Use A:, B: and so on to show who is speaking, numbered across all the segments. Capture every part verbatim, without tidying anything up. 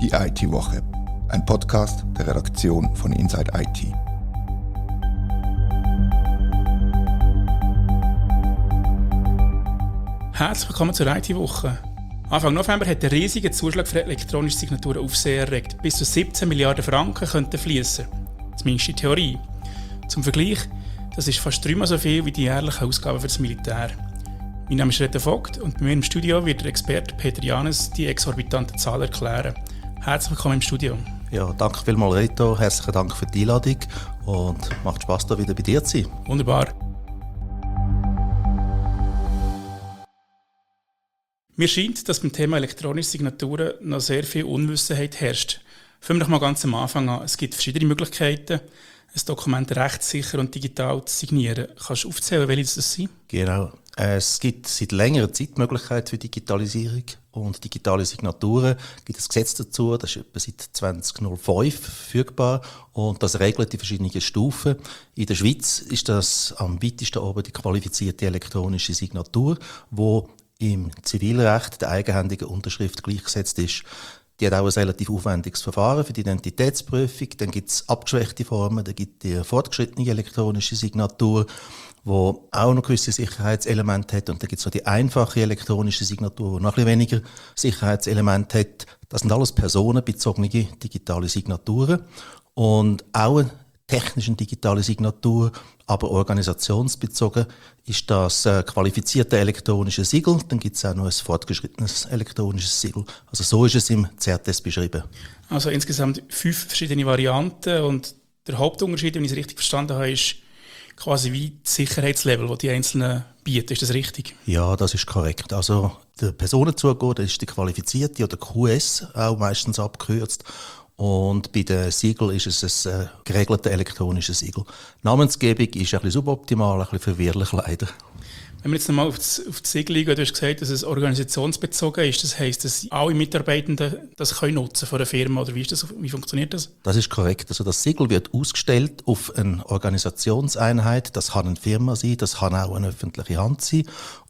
A: Die I T-Woche, ein Podcast der Redaktion von Inside I T.
B: Herzlich willkommen zur I T-Woche. Anfang November hat der riesige Zuschlag für elektronische Signaturen Aufsehen erregt. Bis zu siebzehn Milliarden Franken könnten fließen. Zumindest in Theorie. Zum Vergleich, das ist fast dreimal so viel wie die jährlichen Ausgaben für das Militär. Mein Name ist Reto Vogt und bei mir im Studio wird der Experte Peter Janes die exorbitante Zahl erklären. Herzlich willkommen im Studio.
C: Ja, danke vielmals Reto, herzlichen Dank für die Einladung und macht Spass, da wieder bei dir zu sein.
B: Wunderbar. Mir scheint, dass beim Thema elektronische Signaturen noch sehr viel Unwissenheit herrscht. Fangen wir doch mal ganz am Anfang an. Es gibt verschiedene Möglichkeiten, ein Dokument rechtssicher und digital zu signieren. Kannst du aufzählen, welche das sind?
C: Genau. Es gibt seit längerer Zeit Möglichkeiten für Digitalisierung und digitale Signaturen. Es gibt ein Gesetz dazu, das ist etwa seit zwanzig null fünf verfügbar und das regelt die verschiedenen Stufen. In der Schweiz ist das am weitesten oben die qualifizierte elektronische Signatur, wo im Zivilrecht der eigenhändigen Unterschrift gleichgesetzt ist. Die hat auch ein relativ aufwendiges Verfahren für die Identitätsprüfung. Dann gibt es abgeschwächte Formen, dann gibt es die fortgeschrittene elektronische Signatur, wo auch noch gewisse Sicherheitselemente hat. Und dann gibt es noch die einfache elektronische Signatur, die noch ein bisschen weniger Sicherheitselemente hat. Das sind alles personenbezogene digitale Signaturen. Und auch eine technische digitale Signatur, aber organisationsbezogen ist das äh, qualifizierte elektronische Siegel. Dann gibt es auch noch ein fortgeschrittenes elektronisches Siegel. Also so ist es im C R T E S beschrieben.
B: Also insgesamt fünf verschiedene Varianten und der Hauptunterschied, wenn ich es richtig verstanden habe, ist quasi wie das Sicherheitslevel, das die einzelnen bieten. Ist das richtig?
C: Ja, das ist korrekt. Also der Personenzugehör, das ist die qualifizierte oder Q S, auch meistens abgekürzt. Und bei den Siegel ist es ein äh, geregeltes elektronisches Siegel. Die Namensgebung ist ein bisschen suboptimal, ein bisschen verwirrlich leider.
B: Wenn wir jetzt nochmal auf das, auf das Siegel eingehen, du hast gesagt, dass es organisationsbezogen ist. Das heisst, dass alle Mitarbeitenden das können nutzen von der Firma, oder wie, ist das, wie funktioniert das?
C: Das ist korrekt. Also das Siegel wird ausgestellt auf eine Organisationseinheit. Das kann eine Firma sein, das kann auch eine öffentliche Hand sein.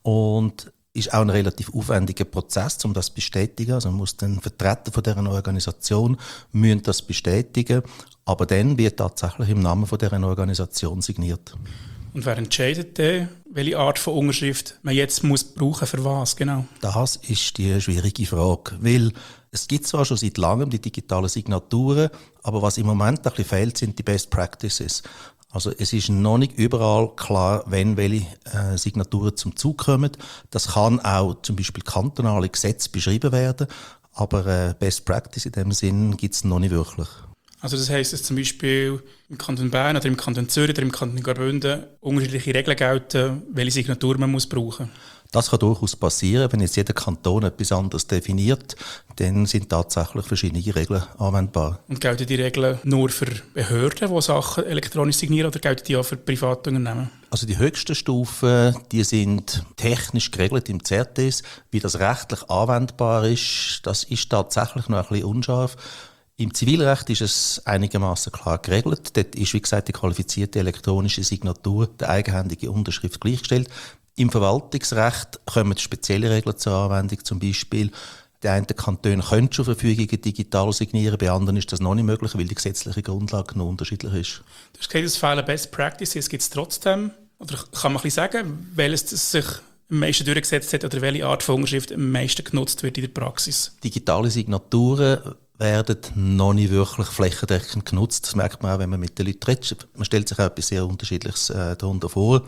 C: Und ist auch ein relativ aufwendiger Prozess, um das zu bestätigen. Also man muss den Vertreter von dieser Organisation müssen das bestätigen, aber dann wird tatsächlich im Namen von dieser Organisation signiert.
B: Und wer entscheidet denn, welche Art von Unterschrift man jetzt muss brauchen, für was genau?
C: Das ist die schwierige Frage, weil es gibt zwar schon seit langem die digitalen Signaturen, aber was im Moment ein bisschen fehlt, sind die Best Practices. Also es ist noch nicht überall klar, wenn welche äh, Signaturen zum Zug kommen. Das kann auch zum Beispiel kantonale Gesetze beschrieben werden, aber äh, Best Practice in dem Sinn gibt es noch nicht wirklich.
B: Also das heisst, dass zum Beispiel im Kanton Bern oder im Kanton Zürich oder im Kanton Graubünden unterschiedliche Regeln gelten, welche Signatur man muss brauchen.
C: Das kann durchaus passieren, wenn jetzt jeder Kanton etwas anderes definiert, dann sind tatsächlich verschiedene Regeln anwendbar.
B: Und gelten die Regeln nur für Behörden, die Sachen elektronisch signieren, oder gelten die auch für private Unternehmen?
C: Also die höchsten Stufen, die sind technisch geregelt im C R T E S. Wie das rechtlich anwendbar ist, das ist tatsächlich noch ein bisschen unscharf. Im Zivilrecht ist es einigermaßen klar geregelt. Dort ist, wie gesagt, die qualifizierte elektronische Signatur, der eigenhändige Unterschrift gleichgestellt. Im Verwaltungsrecht kommen spezielle Regeln zur Anwendung, zum Beispiel die einen Kantone können schon Verfügungen digital signieren, bei anderen ist das noch nicht möglich, weil die gesetzliche Grundlage noch unterschiedlich ist.
B: Du hast gesagt, es fehlen Best Practices, gibt es trotzdem, oder kann man ein bisschen sagen, welches sich am meisten durchgesetzt hat oder welche Art von Unterschrift am meisten genutzt wird in der Praxis?
C: Digitale Signaturen werden noch nicht wirklich flächendeckend genutzt. Das merkt man auch, wenn man mit den Leuten redet. Man stellt sich auch etwas sehr Unterschiedliches äh, darunter vor.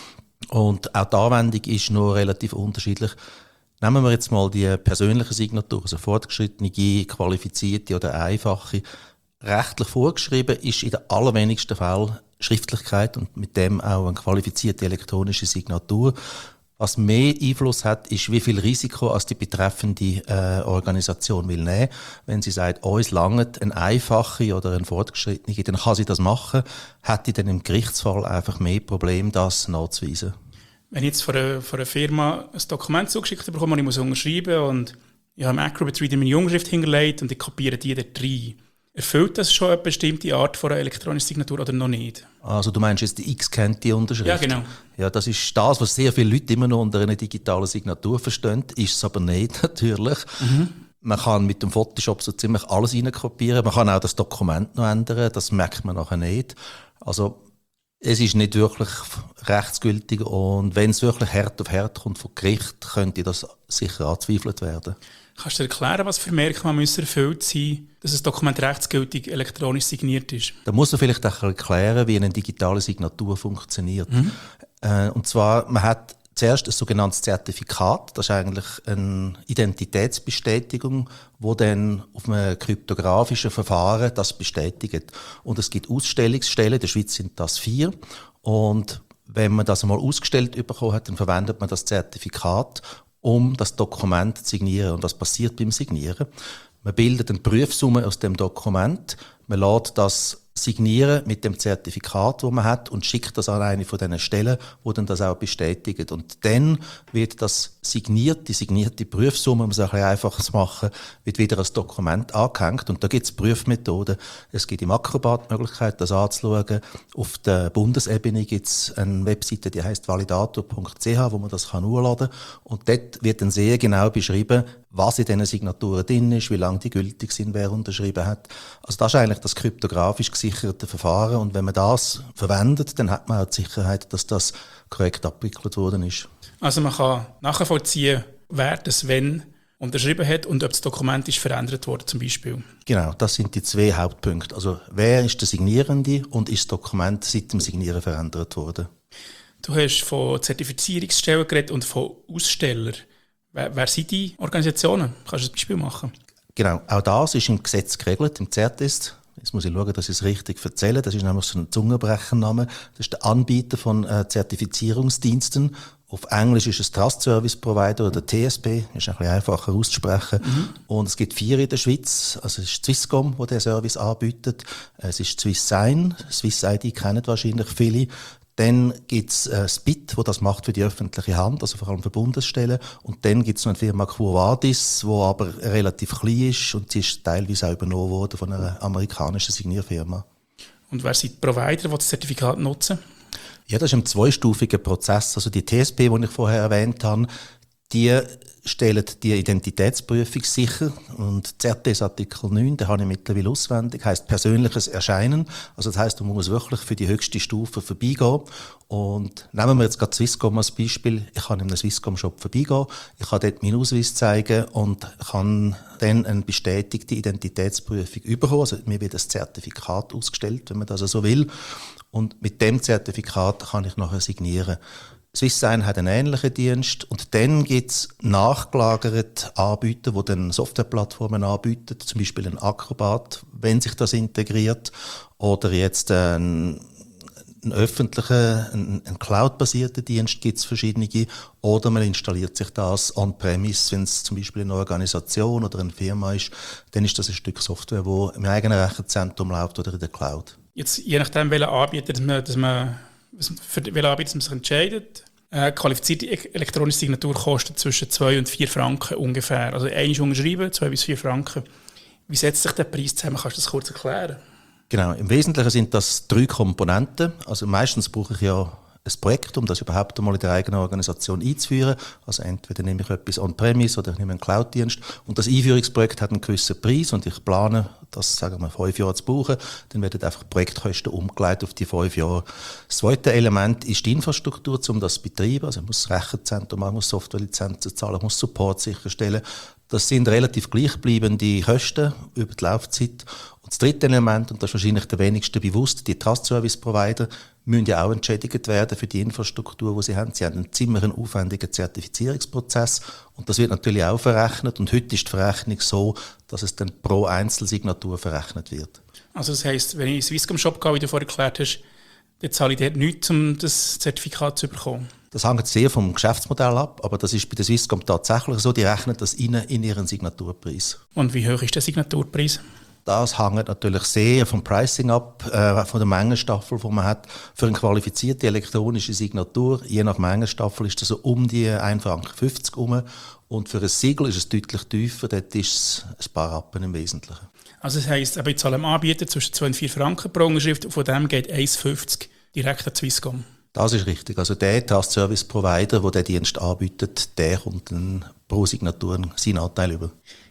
C: Und auch die Anwendung ist noch relativ unterschiedlich. Nehmen wir jetzt mal die persönliche Signatur, also fortgeschrittene, qualifizierte oder einfache. Rechtlich vorgeschrieben ist in den allerwenigsten Fällen Schriftlichkeit und mit dem auch eine qualifizierte elektronische Signatur. Was mehr Einfluss hat, ist, wie viel Risiko als die betreffende äh, Organisation will nehmen. Wenn sie sagt, uns langt eine einfache oder eine fortgeschrittene, dann kann sie das machen, hat sie dann im Gerichtsfall einfach mehr Probleme, das nachzuweisen.
B: Wenn ich jetzt von einer, von einer Firma ein Dokument zugeschickt bekomme und ich muss unterschreiben und ich habe im Acrobat Reader meine Unterschrift hingelegt und ich kopiere die dort rein, erfüllt das schon eine bestimmte Art von einer elektronischen Signatur oder noch nicht?
C: Also du meinst jetzt die x-Kennte Unterschrift?
B: Ja, genau.
C: Ja, das ist das, was sehr viele Leute immer noch unter einer digitalen Signatur verstehen, ist es aber nicht, natürlich.
B: Mhm.
C: Man kann mit dem Photoshop so ziemlich alles reinkopieren. Man kann auch das Dokument noch ändern. Das merkt man nachher nicht. Also, es ist nicht wirklich rechtsgültig. Und wenn es wirklich hart auf hart kommt vom Gericht, könnte das sicher angezweifelt werden.
B: Kannst du dir erklären, was für Merkmale müssen erfüllt sein, dass ein Dokument rechtsgültig elektronisch signiert ist?
C: Da muss man vielleicht auch erklären, wie eine digitale Signatur funktioniert. Mhm. Äh, und zwar, man hat zuerst ein sogenanntes Zertifikat. Das ist eigentlich eine Identitätsbestätigung, wo dann auf einem kryptografischen Verfahren das bestätigt. Und es gibt Ausstellungsstellen, in der Schweiz sind das vier. Und wenn man das einmal ausgestellt bekommen hat, dann verwendet man das Zertifikat, um das Dokument zu signieren. Und was passiert beim Signieren? Man bildet eine Prüfsumme aus dem Dokument, man lässt das signieren mit dem Zertifikat, das man hat, und schickt das an eine von diesen Stellen, die dann das auch bestätigt. Und dann wird das signierte, die signierte Prüfsumme, um es ein bisschen einfacher zu machen, wird wieder als Dokument angehängt. Und da gibt es Prüfmethoden. Es gibt im Acrobat die Möglichkeit, das anzuschauen. Auf der Bundesebene gibt es eine Webseite, die heisst validator punkt c h, wo man das hochladen kann. Und dort wird dann sehr genau beschrieben, was in diesen Signaturen drin ist, wie lange die gültig sind, wer unterschrieben hat. Also das ist eigentlich das kryptografisch gesicherte Verfahren. Und wenn man das verwendet, dann hat man auch die Sicherheit, dass das korrekt abgewickelt worden ist.
B: Also man kann nachvollziehen, wer das wenn unterschrieben hat und ob das Dokument ist verändert worden zum Beispiel.
C: Genau, das sind die zwei Hauptpunkte. Also wer ist der Signierende und ist das Dokument seit dem Signieren verändert worden?
B: Du hast von Zertifizierungsstellen geredet und von Ausstellern. Wer, wer sind die Organisationen? Kannst du ein Beispiel machen?
C: Genau, auch das ist im Gesetz geregelt, im Zertest. Jetzt muss ich schauen, dass ich es richtig erzähle. Das ist nämlich so ein Zungenbrechername. Das ist der Anbieter von äh, Zertifizierungsdiensten. Auf Englisch ist es Trust Service Provider oder T S P. Ist ein bisschen einfacher auszusprechen. Mhm. Und es gibt vier in der Schweiz. Also es ist Swisscom, der den Service anbietet. Es ist SwissSign. Swiss I D kennen wahrscheinlich viele. Dann gibt's äh, Spit, wo das macht für die öffentliche Hand, also vor allem für Bundesstellen. Und dann gibt's noch eine Firma Quo Vadis, die aber relativ klein ist und sie ist teilweise auch übernommen worden von einer amerikanischen Signierfirma.
B: Und wer sind die Provider, die das Zertifikat nutzen?
C: Ja, das ist ein zweistufiger Prozess. Also die T S P, die ich vorher erwähnt habe, die stellen die Identitätsprüfung sicher. Und Z T S Artikel neun, den habe ich mittlerweile auswendig, heisst persönliches Erscheinen. Also das heisst, man muss wirklich für die höchste Stufe vorbeigehen. Und nehmen wir jetzt gerade Swisscom als Beispiel. Ich kann in einem Swisscom-Shop vorbeigehen, ich kann dort meinen Ausweis zeigen und kann dann eine bestätigte Identitätsprüfung bekommen. Also mir wird ein Zertifikat ausgestellt, wenn man das so will. Und mit dem Zertifikat kann ich nachher signieren. SwissSign hat einen ähnlichen Dienst und dann gibt es nachgelagerte Anbieter, die dann Softwareplattformen anbieten, zum Beispiel ein Acrobat, wenn sich das integriert, oder jetzt ein, ein öffentlicher, ein, ein Cloud-basierter Dienst gibt es verschiedene, oder man installiert sich das on-premise, wenn es zum Beispiel eine Organisation oder eine Firma ist, dann ist das ein Stück Software, das im eigenen Rechenzentrum läuft oder in der Cloud.
B: Jetzt, je nachdem, welcher Anbieter, dass man, dass man für welchen Anbieter man sich entscheidet. Eine qualifizierte elektronische Signatur kostet zwischen zwei und vier Franken ungefähr. Also einmal unterschreiben, zwei bis vier Franken. Wie setzt sich der Preis zusammen? Kannst du das kurz erklären?
C: Genau, im Wesentlichen sind das drei Komponenten. Also meistens brauche ich ja ein Projekt, um das überhaupt einmal in der eigenen Organisation einzuführen. Also entweder nehme ich etwas on-premise oder ich nehme einen Cloud-Dienst. Und das Einführungsprojekt hat einen gewissen Preis und ich plane, das sagen wir fünf Jahre zu brauchen. Dann werden einfach Projektkosten umgeleitet auf die fünf Jahre. Das zweite Element ist die Infrastruktur, um das zu betreiben. Also ich muss das Rechenzentrum machen, muss Softwarelizenzen zahlen, muss Support sicherstellen. Das sind relativ gleichbleibende Kosten über die Laufzeit. Und das dritte Element, und das ist wahrscheinlich der wenigsten bewusst, die Trust Service Provider müssen ja auch entschädigt werden für die Infrastruktur, die sie haben. Sie haben einen ziemlich aufwendigen Zertifizierungsprozess und das wird natürlich auch verrechnet. Und heute ist die Verrechnung so, dass es dann pro Einzelsignatur verrechnet wird.
B: Also das heisst, wenn ich in den Swisscom-Shop gehe, wie du vorhin erklärt hast, dann zahle ich dort nichts, um das Zertifikat zu bekommen?
C: Das hängt sehr vom Geschäftsmodell ab, aber das ist bei der Swisscom tatsächlich so, die rechnen das rein in ihren Signaturpreis.
B: Und wie hoch ist der Signaturpreis?
C: Das hängt natürlich sehr vom Pricing ab, äh, von der Mengenstaffel, die man hat. Für eine qualifizierte elektronische Signatur, je nach Mengenstaffel, ist das so um die ein Franken fünfzig herum. Und für ein Siegel ist es deutlich tiefer, dort ist es ein paar Rappen im Wesentlichen.
B: Also das heisst, ich zahle einem Anbieter zwischen zwei und vier Franken pro Unterschrift, von dem geht eins Franken fünfzig direkt an Swisscom.
C: Das ist richtig. Also der Trust Service Provider, der den Dienst anbietet, der kommt dann pro Signatur seinen Anteil über.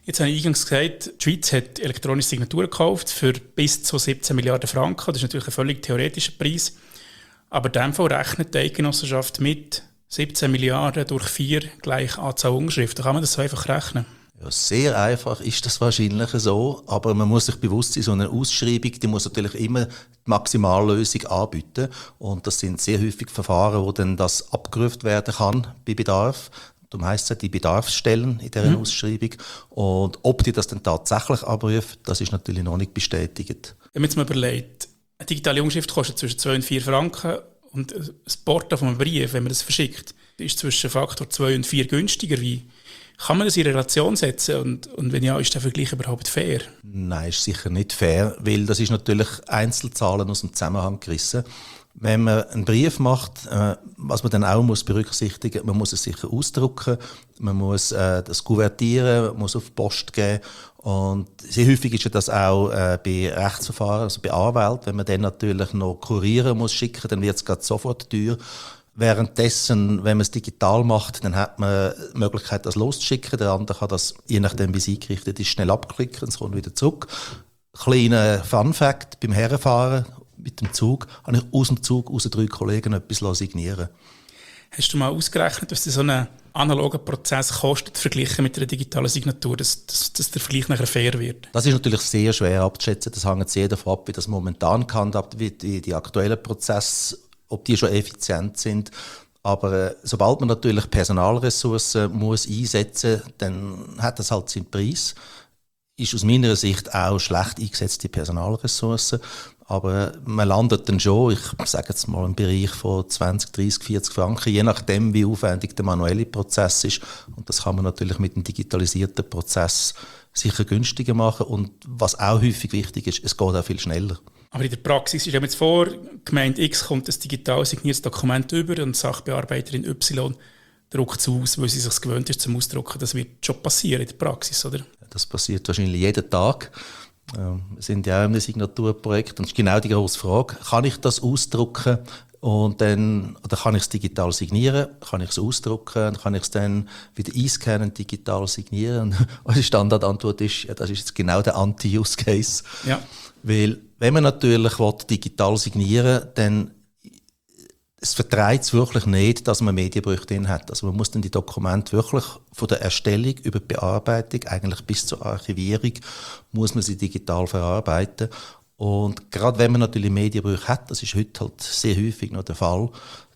B: Jetzt habe ich eingangs gesagt, die Schweiz hat elektronische Signaturen gekauft für bis zu siebzehn Milliarden Franken. Das ist natürlich ein völlig theoretischer Preis. Aber in dem Fall rechnet die Eidgenossenschaft mit siebzehn Milliarden durch vier gleich Anzahl Unterschriften. Kann man das so einfach rechnen?
C: Ja, sehr einfach ist das wahrscheinlich so, aber man muss sich bewusst sein, so eine Ausschreibung, die muss natürlich immer die Maximallösung anbieten und das sind sehr häufig Verfahren, wo dann das abgerufen werden kann bei Bedarf. Darum heisst es die Bedarfsstellen in dieser mhm. Ausschreibung und ob die das dann tatsächlich abrufen, das ist natürlich noch nicht bestätigt.
B: Wenn man jetzt mal überlegt, eine digitale Unterschrift kostet zwischen zwei und vier Franken und das Porto von einem Brief, wenn man das verschickt, ist zwischen Faktor zwei und vier günstiger. Wie kann man das in Relation setzen und, und wenn ja, ist der Vergleich überhaupt fair?
C: Nein, ist sicher nicht fair, weil das ist natürlich Einzelzahlen aus dem Zusammenhang gerissen. Wenn man einen Brief macht, äh, was man dann auch muss berücksichtigen, man muss es sicher ausdrucken, man muss äh, das kuvertieren, man muss auf die Post geben und sehr häufig ist ja das auch äh, bei Rechtsverfahren, also bei Anwälten, wenn man dann natürlich noch kurieren muss schicken, dann wird es gerade sofort teuer. Währenddessen, wenn man es digital macht, dann hat man die Möglichkeit, das loszuschicken. Der andere kann das, je nachdem wie es eingerichtet ist, schnell abklicken, es kommt wieder zurück. Kleiner Fun-Fact, beim Herrenfahren mit dem Zug habe ich aus dem Zug aus drei Kollegen etwas signieren.
B: Hast du mal ausgerechnet, was so ein analoger Prozess kostet, verglichen mit einer digitalen Signatur, dass, dass, dass der Vergleich nachher fair wird?
C: Das ist natürlich sehr schwer abzuschätzen. Das hängt sehr davon ab, wie das momentan gehandhabt wird, wie die aktuellen Prozesse, ob die schon effizient sind. Aber äh, sobald man natürlich Personalressourcen muss einsetzen muss, dann hat das halt seinen Preis. Ist aus meiner Sicht auch schlecht eingesetzte Personalressourcen. Aber man landet dann schon, ich sage jetzt mal, im Bereich von zwanzig, dreißig, vierzig Franken, je nachdem, wie aufwendig der manuelle Prozess ist. Und das kann man natürlich mit einem digitalisierten Prozess sicher günstiger machen. Und was auch häufig wichtig ist, es geht auch viel schneller.
B: Aber in der Praxis, ich stelle mir jetzt vor, Gemeinde X kommt ein digital signiertes Dokument über und Sachbearbeiterin Y druckt es aus, weil sie sich gewöhnt ist zum Ausdrucken. Das wird schon passieren in der Praxis, oder?
C: Das passiert wahrscheinlich jeden Tag. Wir sind ja auch in einem Signaturprojekt und es ist genau die grosse Frage, kann ich das ausdrucken und dann, oder kann ich es digital signieren, kann ich es ausdrucken, kann ich es dann wieder einscannen, digital signieren? Und die Standardantwort ist, ja, das ist jetzt genau der Anti-Use-Case.
B: Ja.
C: Weil, wenn man natürlich will, digital signieren will, dann es vertreibt es wirklich nicht, dass man Medienbrüche drin hat. Also man muss dann die Dokumente wirklich von der Erstellung über die Bearbeitung, eigentlich bis zur Archivierung, muss man sie digital verarbeiten. Und gerade wenn man natürlich Medienbrüche hat, das ist heute halt sehr häufig noch der Fall,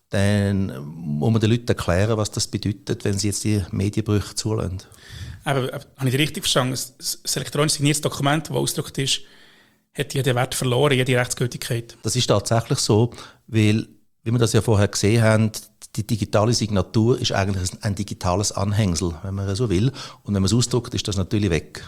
C: dann muss man den Leuten erklären, was das bedeutet, wenn sie jetzt die Medienbrüche zulassen.
B: Aber, aber habe ich dich richtig verstanden? Das elektronisch signiertes Dokument, das ausgedruckt ist, hat ja den Wert verloren, jede Rechtsgültigkeit? Das
C: ist tatsächlich so, weil wie wir das ja vorher gesehen haben, die digitale Signatur ist eigentlich ein digitales Anhängsel, wenn man so will. Und wenn man es ausdruckt, ist das natürlich weg.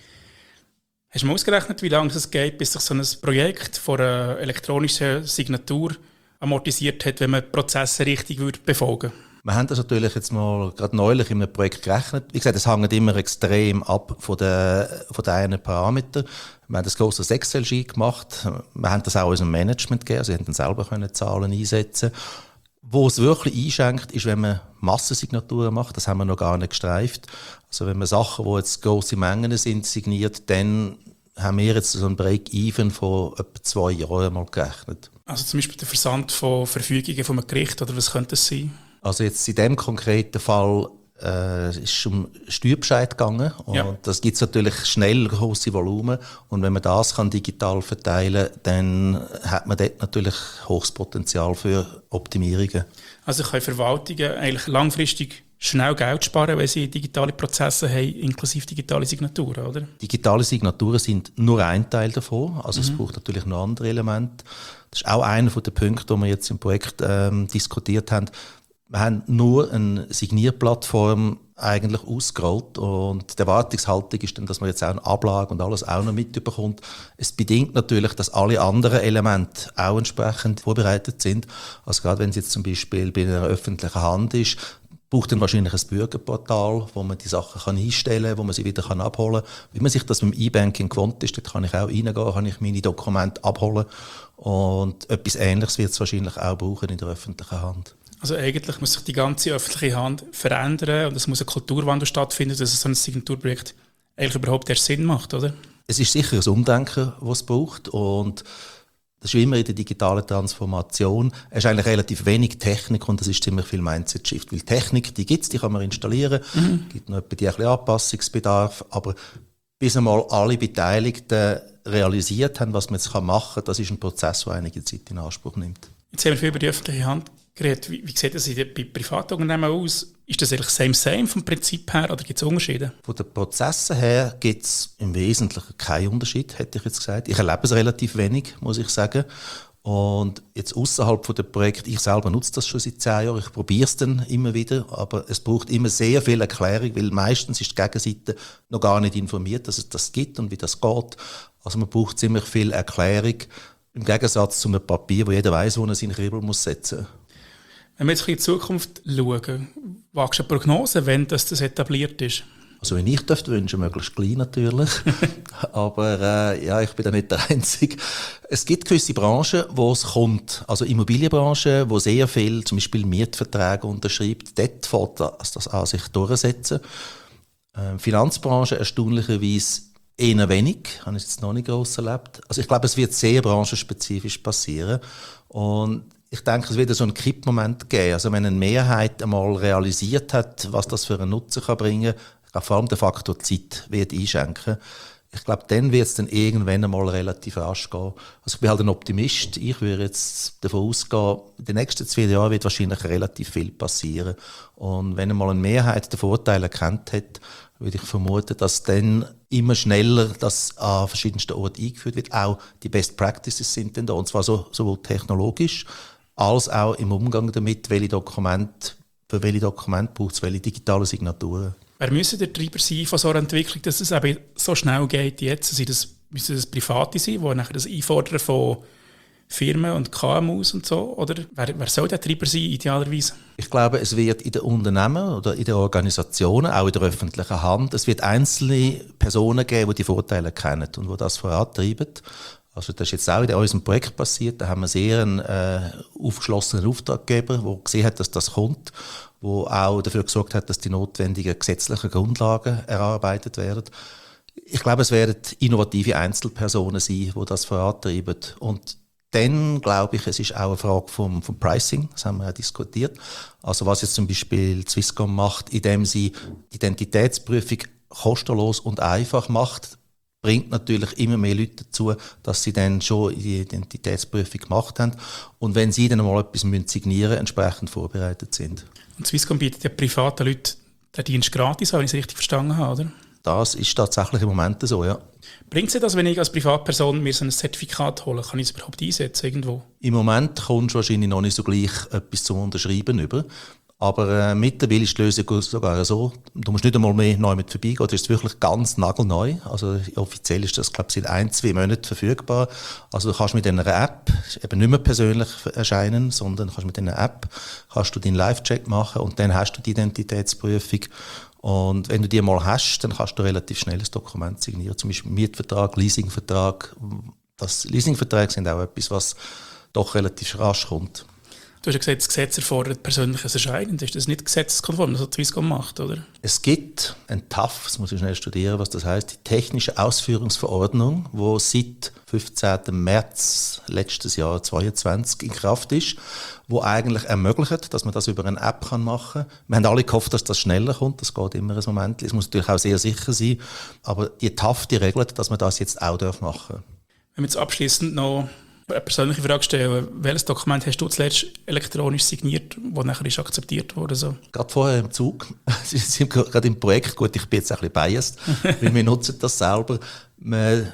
B: Hast du mal ausgerechnet, wie lange es geht, bis sich so ein Projekt von einer elektronischen Signatur amortisiert hat, wenn man die Prozesse richtig befolgen würde?
C: Wir haben das natürlich jetzt mal gerade neulich in einem Projekt gerechnet. Wie gesagt, es hängt immer extrem ab von den, von den einen Parametern. Wir haben das grosses Excel-Sheet gemacht. Wir haben das auch in unserem Management gegeben. Also, wir konnten selber können Zahlen einsetzen. Wo es wirklich einschenkt, ist, wenn man Massensignaturen macht. Das haben wir noch gar nicht gestreift. Also, wenn man Sachen, die jetzt grosse Mengen sind, signiert, dann haben wir jetzt so ein Break-Even von etwa zwei Jahren mal gerechnet.
B: Also zum Beispiel der Versand von Verfügungen von einem Gericht, oder was könnte es sein?
C: Also jetzt in diesem konkreten Fall äh, ist es um Steuerbescheid gegangen und
B: ja.
C: Das gibt es natürlich schnell grosse Volumen und wenn man das kann digital verteilen kann, dann hat man dort natürlich hohes Potenzial für Optimierungen.
B: Also können Verwaltungen eigentlich langfristig schnell Geld sparen, wenn sie digitale Prozesse haben, inklusive digitale Signaturen, oder?
C: Digitale Signaturen sind nur ein Teil davon, also mhm. es braucht natürlich noch andere Elemente. Das ist auch einer der Punkte, die wir jetzt im Projekt ähm, diskutiert haben. Wir haben nur eine Signierplattform eigentlich ausgerollt und die Erwartungshaltung ist dann, dass man jetzt auch eine Ablage und alles auch noch mitbekommt. Es bedingt natürlich, dass alle anderen Elemente auch entsprechend vorbereitet sind. Also gerade wenn es jetzt zum Beispiel bei einer öffentlichen Hand ist, braucht dann wahrscheinlich ein Bürgerportal, wo man die Sachen kann einstellen kann, wo man sie wieder kann abholen kann. Wie man sich das mit dem E-Banking gewohnt ist, dort kann ich auch reingehen, kann ich meine Dokumente abholen. Und etwas Ähnliches wird es wahrscheinlich auch brauchen in der öffentlichen Hand.
B: Also eigentlich muss sich die ganze öffentliche Hand verändern und es muss ein Kulturwandel stattfinden, dass so ein Signaturprojekt eigentlich überhaupt erst Sinn macht, oder?
C: Es ist sicher ein Umdenken, das es braucht. Und das ist wie immer in der digitalen Transformation. Es ist eigentlich relativ wenig Technik und es ist ziemlich viel Mindset-Shift. Weil Technik, die gibt es, die kann man installieren. Es mhm. gibt noch etwa die ein bisschen Anpassungsbedarf. Aber bis einmal alle Beteiligten realisiert haben, was man jetzt machen kann, das ist ein Prozess, der einige Zeit in Anspruch nimmt.
B: Jetzt haben wir viel über die öffentliche Hand geredet. Wie, wie sieht das bei Privatunternehmen aus? Ist das eigentlich same-same vom Prinzip her oder gibt es Unterschiede?
C: Von den Prozessen her gibt es im Wesentlichen keinen Unterschied, hätte ich jetzt gesagt. Ich erlebe es relativ wenig, muss ich sagen. Und jetzt außerhalb von dem Projekt, ich selber nutze das schon seit zehn Jahren, ich probiere es dann immer wieder, aber es braucht immer sehr viel Erklärung, weil meistens ist die Gegenseite noch gar nicht informiert, dass es das gibt und wie das geht. Also man braucht ziemlich viel Erklärung, im Gegensatz zu einem Papier, wo jeder weiss, wo er seinen Kribbel muss setzen muss.
B: Wenn wir jetzt in die Zukunft schauen, wagst du eine Prognose, wenn das, das etabliert ist?
C: Also wenn ich dürfte wünschen, möglichst klein natürlich. Aber äh, ja, ich bin da nicht der Einzige. Es gibt gewisse Branchen, wo es kommt. Also Immobilienbranche, wo sehr viel, zum Beispiel Mietverträge unterschreibt. Dort fällt das, das an sich durchsetzen. Ähm, Finanzbranche erstaunlicherweise eher wenig. Habe ich jetzt noch nicht gross erlebt. Also ich glaube, es wird sehr branchenspezifisch passieren. Und ich denke, es wird so einen Kippmoment geben. Also wenn eine Mehrheit einmal realisiert hat, was das für einen Nutzen kann bringen kann, vor allem der Faktor Zeit wird einschenken. Ich glaube, dann wird es dann irgendwann einmal relativ rasch gehen. Also ich bin halt ein Optimist. Ich würde jetzt davon ausgehen, in den nächsten zwei Jahren wird wahrscheinlich relativ viel passieren. Und wenn einmal eine Mehrheit den Vorteil erkannt hat, würde ich vermuten, dass dann immer schneller das an verschiedensten Orten eingeführt wird. Auch die Best Practices sind dann da. Und zwar so, sowohl technologisch als auch im Umgang damit, welche Dokumente, für welche Dokumente braucht es welche digitale Signaturen.
B: Wer müssen der Treiber sein von so einer Entwicklung, dass es eben so schnell geht jetzt? Sind das, müssen das Private sein, die nachher das einfordern von Firmen und K M Us und so? Oder wer, wer soll der Treiber sein, idealerweise?
C: Ich glaube, es wird in den Unternehmen oder in den Organisationen, auch in der öffentlichen Hand, es wird einzelne Personen geben, die die Vorteile kennen und die das vorantreiben. Also das ist jetzt auch in unserem Projekt passiert. Da haben wir sehr einen äh, aufgeschlossenen Auftraggeber, der gesehen hat, dass das kommt, der auch dafür gesorgt hat, dass die notwendigen gesetzlichen Grundlagen erarbeitet werden. Ich glaube, es werden innovative Einzelpersonen sein, die das vorantreiben. Und dann glaube ich, es ist auch eine Frage vom, vom Pricing, das haben wir ja diskutiert. Also was jetzt zum Beispiel Swisscom macht, indem sie die Identitätsprüfung kostenlos und einfach macht, bringt natürlich immer mehr Leute dazu, dass sie dann schon die Identitätsprüfung gemacht haben und wenn sie dann mal etwas signieren müssen, entsprechend vorbereitet sind.
B: Und Swisscom bietet ja privaten Leuten den Dienst gratis, wenn ich es richtig verstanden habe, oder?
C: Das ist tatsächlich im Moment so, ja.
B: Bringt es das, wenn ich als Privatperson mir so ein Zertifikat hole? Kann ich es überhaupt einsetzen irgendwo?
C: Im Moment kommst du wahrscheinlich noch nicht so gleich etwas zum Unterschreiben über. Aber äh, mittlerweile ist die Lösung sogar so, du musst nicht einmal mehr neu mit vorbeigehen, das ist wirklich ganz nagelneu. Also offiziell ist das, glaube ich, seit ein, zwei Monaten verfügbar. Also du kannst mit einer App eben nicht mehr persönlich erscheinen, sondern kannst mit einer App kannst du deinen Live-Check machen und dann hast du die Identitätsprüfung. Und wenn du die mal hast, dann kannst du relativ schnell ein Dokument signieren, zum Beispiel Mietvertrag, Leasingvertrag. Das Leasingverträge sind auch etwas, was doch relativ rasch kommt.
B: Du hast ja gesagt, das Gesetz erfordert persönliches Erscheinen. Ist das nicht gesetzeskonform, das hat Swisscom gemacht, oder? Es
C: gibt ein T A F, das muss ich schnell studieren, was das heisst, die Technische Ausführungsverordnung, die seit fünfzehnten März letztes Jahr zweitausendzweiundzwanzig in Kraft ist, wo eigentlich ermöglicht, dass man das über eine App machen kann. Wir haben alle gehofft, dass das schneller kommt, das geht immer ein Moment. Es muss natürlich auch sehr sicher sein, aber die T A F die regelt, dass man das jetzt auch machen darf.
B: Wenn wir jetzt abschliessend noch eine persönliche Frage stellen, welches Dokument hast du zuletzt elektronisch signiert, das nachher ist akzeptiert wurde? So?
C: Gerade vorher im Zug, Sie sind gerade im Projekt, gut, ich bin jetzt ein bisschen biased, weil wir nutzen das selber. Wir,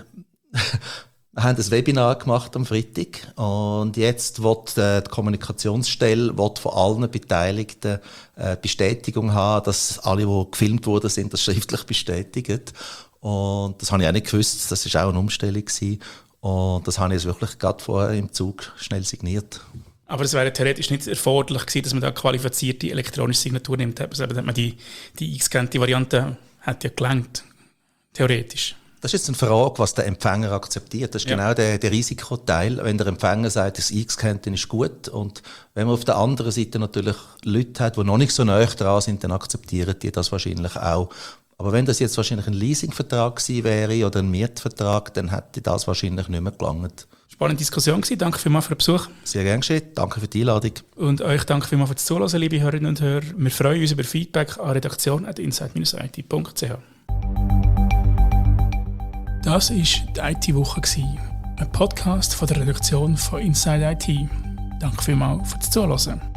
C: wir haben ein Webinar gemacht am Freitag und jetzt wird die Kommunikationsstelle will von allen Beteiligten eine Bestätigung haben, dass alle, die gefilmt worden sind, das schriftlich bestätigen. Und das habe ich auch nicht gewusst, das war auch eine Umstellung gewesen. Und das habe ich jetzt wirklich gerade vorher im Zug schnell signiert.
B: Aber es wäre theoretisch nicht erforderlich gewesen, dass man da qualifizierte elektronische Signatur nimmt. Also, hat man die, die eingescannte Variante hat ja gelangt, theoretisch.
C: Das ist jetzt eine Frage, was der Empfänger akzeptiert. Das ist ja genau der, der Risikoteil. Wenn der Empfänger sagt, das eingescannte ist gut. Und wenn man auf der anderen Seite natürlich Leute hat, die noch nicht so nahe dran sind, dann akzeptieren die das wahrscheinlich auch. Aber wenn das jetzt wahrscheinlich ein Leasingvertrag gewesen wäre oder ein Mietvertrag, dann hätte das wahrscheinlich nicht mehr gelangt.
B: Spannende Diskussion gewesen. Danke vielmals für den Besuch.
C: Sehr gern geschehen. Danke für die Einladung.
B: Und euch danke vielmals fürs Zuhören, liebe Hörerinnen und Hörer. Wir freuen uns über Feedback an redaktion at inside dash i t punkt c h. Das war die I T-Woche, ein Podcast von der Redaktion von Inside I T. Danke vielmals fürs Zuhören.